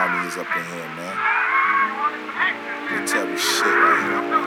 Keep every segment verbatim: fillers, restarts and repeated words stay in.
Army is up in here, man. They tell me shit right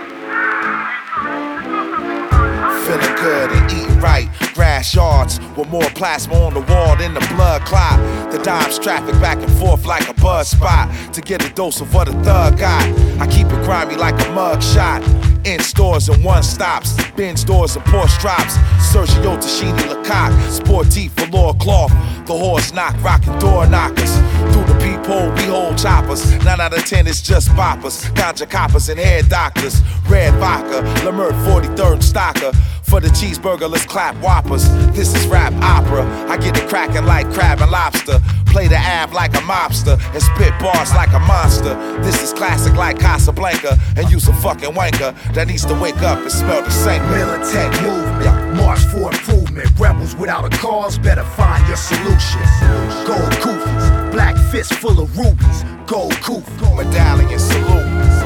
here. Feeling good and eating right. Grass yards with more plasma on the wall than the blood clot. The dimes traffic back and forth like a buzz spot to get a dose of what a thug got. I keep it grimy like a mug shot. In stores and one stops, Benz doors and Porsche drops. Sergio Tashini Lecoq, sportif velour cloth. The horse knock, rockin' door knockers. Through the peephole, we hold choppers. Nine out of ten, it's just boppers. Ganja coppers and hair doctors. Red vodka, Lemert forty-third stocker. For the cheeseburger, let's clap whoppers. This is rap opera. I get it crackin' like crab and lobster. Play the ab like a mobster and spit bars like a monster. This is classic like Casablanca. And you's a fucking wanker that needs to wake up and smell the same. Militant movement, march for improvement. Rebels without a cause, better find your solution. Gold koofies, black fist full of rubies. Gold koof, medallion salute.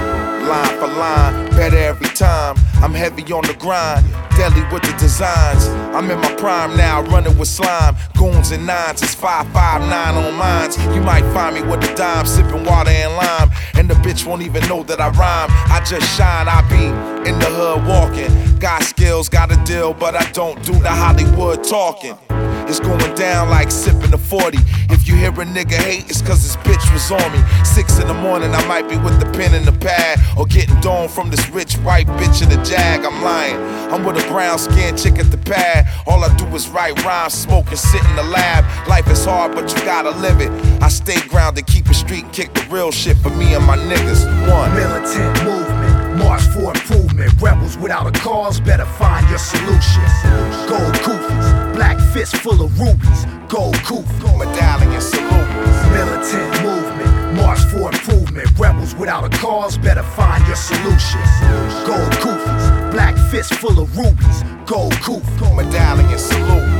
Line for line, better every time. I'm heavy on the grind, deadly with the designs. I'm in my prime now, running with slime. Goons and nines, it's five five nine on mines. You might find me with a dime, sipping water and lime. And the bitch won't even know that I rhyme. I just shine, I be in the hood walking. Got skills, got a deal, but I don't do the Hollywood talking. It's going down like sipping a forty. If you hear a nigga hate, it's cause this bitch was on me. Six in the morning, I might be with the pen and the pad, or getting domed from this rich white bitch in the Jag. I'm lying, I'm with a brown skinned chick at the pad. All I do is write rhymes, smoke and sit in the lab. Life is hard, but you gotta live it. I stay grounded, keep it street and kick the real shit for me and my niggas. One. Militant movement, march for improvement. Rebels without a cause, better find your solution. Gold koofies, black fist full of rubies. Gold koof, medallion salute. Militant movement, march for improvement. Rebels without a cause, better find your solution. Gold koofies, black fist full of rubies. Gold koof, medallion salute.